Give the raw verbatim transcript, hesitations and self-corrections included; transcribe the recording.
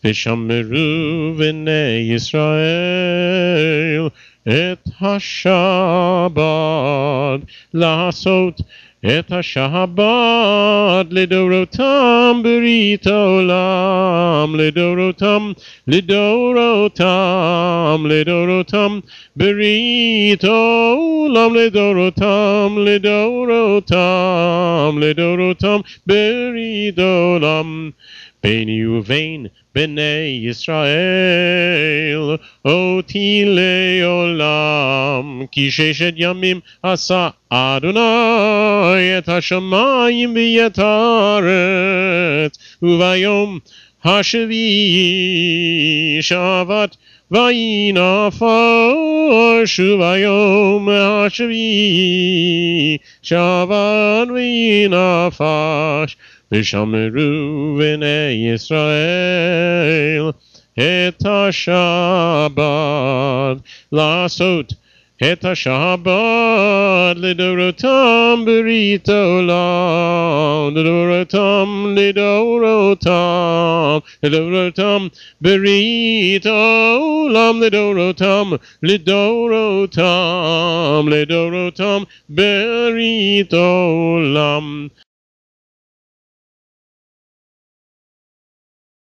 ושמרו בני ישראל את השבת לעשות את השבת לדורותם ברית העולם, לדורותם, לדורותם, לדורותם ברית העולם, לדורותם, לדורותם, לדורותם ברית העולם. ביני ובין בני ישראל אותי לעולם, כי ששת ימים עשה אדוני את השמיים ואת הארץ, וביום השביעי שבת וינפש, וביום השביעי שבת וינפש. ושמרו בני ישראל את השבת לעשות את השבת לדורותם ברית העולם, לדורותם, לדורותם, לדורותם ברית העולם, לדורותם, לדורותם, לדורותם ברית העולם.